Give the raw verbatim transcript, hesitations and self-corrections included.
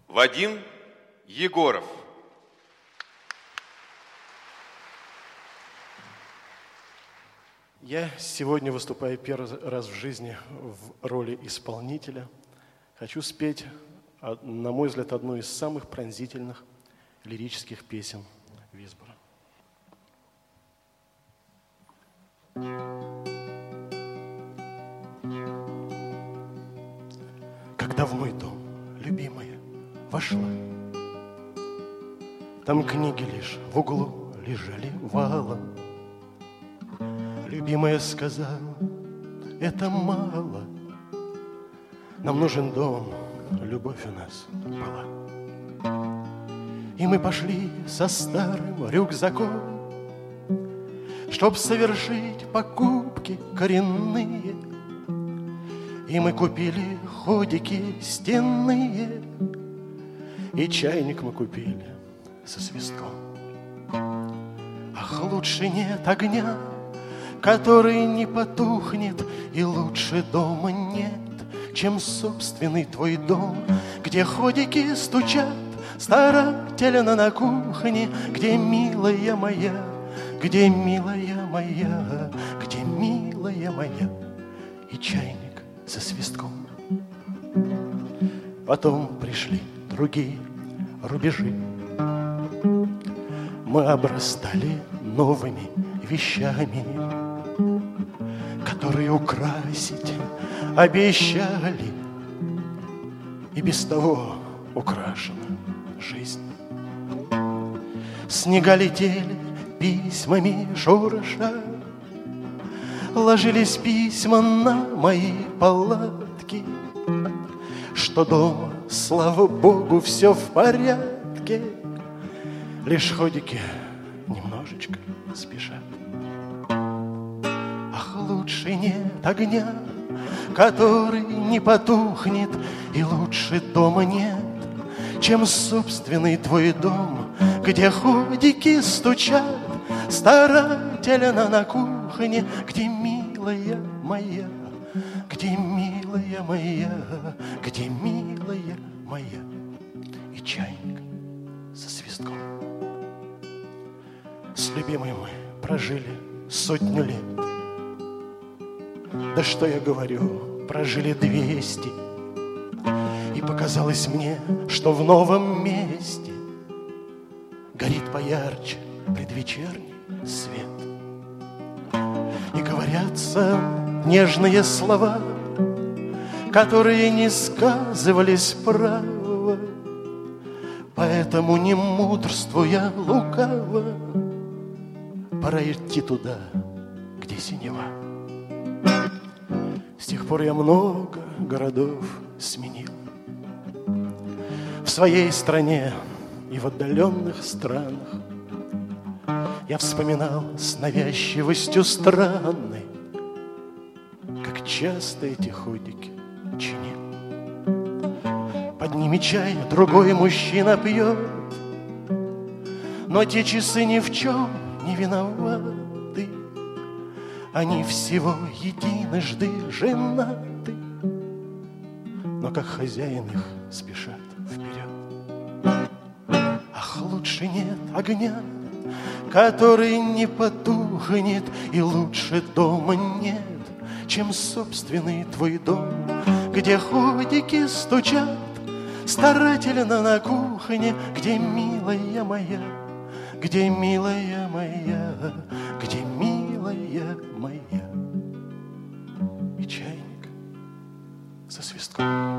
Вадим Егоров. Я сегодня выступаю первый раз в жизни в роли исполнителя. Хочу спеть, на мой взгляд, одну из самых пронзительных лирических песен Висбора. Когда в мой дом любимая вошла, там книги лишь в углу лежали валом. Любимая сказала, это мало, нам нужен дом, любовь у нас была. И мы пошли со старым рюкзаком, чтоб совершить покупки коренные. И мы купили ходики стенные, и чайник мы купили со свистком. Ах, лучше нет огня, который не потухнет, и лучше дома нет, чем собственный твой дом, где ходики стучат старательно на кухне, где милая моя, где милая моя, где милая моя, и чайник со свистком. Потом пришли другие рубежи, мы обрастали новыми вещами, которые украсить обещали, и без того украшена жизнь. Снега летели письмами шороша, ложились письма на мои палатки, что дома, слава Богу, все в порядке, лишь ходики немножечко спешат. Ах, лучше нет огня, который не потухнет, и лучше дома нет, чем собственный твой дом, где ходики стучат старательно на кухне, где милая моя, где милая моя, где милая моя, и чайник со свистком. С любимой мы прожили сотню лет, да что я говорю, прожили двести, и показалось мне, что в новом месте горит поярче предвечерний свет. И говорятся нежные слова, которые не сказывались право, поэтому, не мудрствуя лукаво, пора идти туда, где синева. С тех пор я много городов сменил, в своей стране и в отдаленных странах. Я вспоминал с навязчивостью странной, как часто эти ходики чинил. Под ними чай другой мужчина пьет, но те часы ни в чем не виноваты, они всего единожды женаты, но как хозяин их спешат вперед. Ах, лучше нет огня, который не потухнет, и лучше дома нет, чем собственный твой дом, где ходики стучат старательно на кухне, где милая моя, где милая моя, где милая моя, и чайник со свистком.